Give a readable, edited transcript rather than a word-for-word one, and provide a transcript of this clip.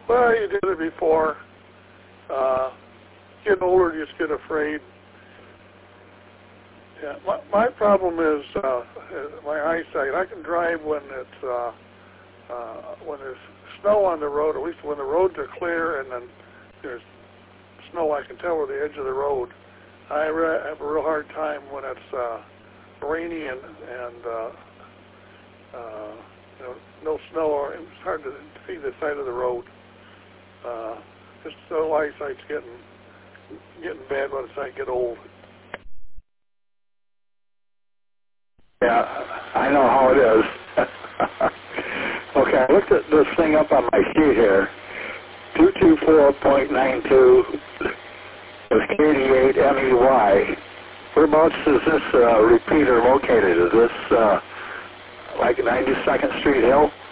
Well, you did it before. Getting older, you just get afraid. Yeah, my problem is my eyesight. I can drive when there's snow on the road, at least when the roads are clear and then there's snow. I can tell where the edge of the road. I have a real hard time when it's rainy and no snow, or it's hard to see the side of the road. Just so eyesight's getting bad when I get old. Yeah, I know how it is. Okay, I looked at this thing up on my sheet here. 224.92 is K88 MEY. Whereabouts is this repeater located? Is this like 92nd Street Hill?